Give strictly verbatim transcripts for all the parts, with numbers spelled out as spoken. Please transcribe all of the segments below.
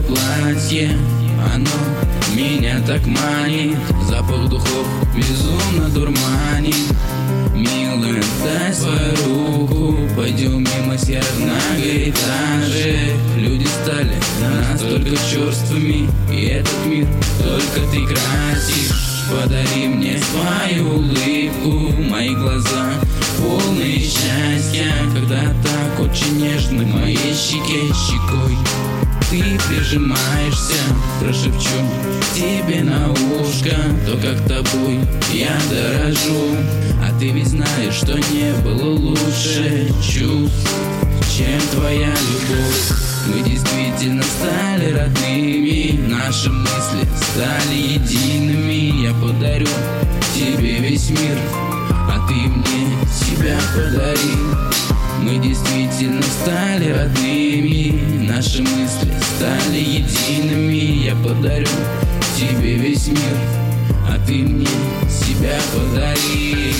белое платье, оно меня так манит. Запах духов безумно дурманит. Милая, дай свою руку, пойдем мимо серых многоэтажек. Люди стали настолько черствыми, и этот мир только ты красишь. Подари мне свою улыбку, мои глаза полные счастья, когда так очень нежно к моей щеке щекой ты прижимаешься. Прошепчу тебе на ушко то, как тобой я дорожу. А ты ведь знаешь, что не было лучше чувств, чем твоя любовь. Мы действительно стали родными, наши мысли стали едиными. Я подарю тебе весь мир, а ты мне себя подари. Мы действительно стали родными, наши мысли стали едиными. Я подарю тебе весь мир, а ты мне себя подари.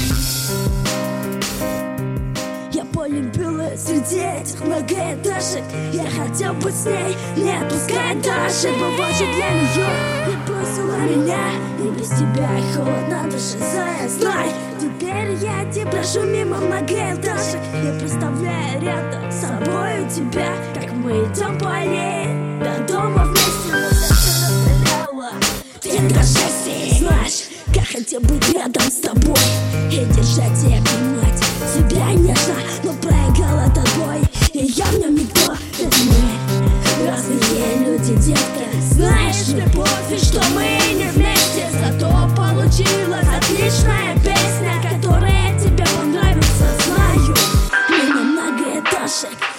Я полюбила среди этих многоэтажек. Я хотел быть с ней, не отпускай даже. Бывает же для нее не бросила меня. И без тебя холодно душе, зая, знай. Теперь я тебя прошу мимо многоэтажек. Я представляю рядом с собой тебя, как мы идем по аллее до дома вместе. Но сердце расстреляла, ты дрожащий. Знаешь, как хотел быть рядом с тобой и держать и обнимать тебя нежно, но проиграл этот бой, и я в нем никто. Ведь мы разные люди, детка. Знаешь, мне пофиг, что мы не вместе, зато получилась отличная песня, которая тебе понравится. Знаю, мы на многоэтажек.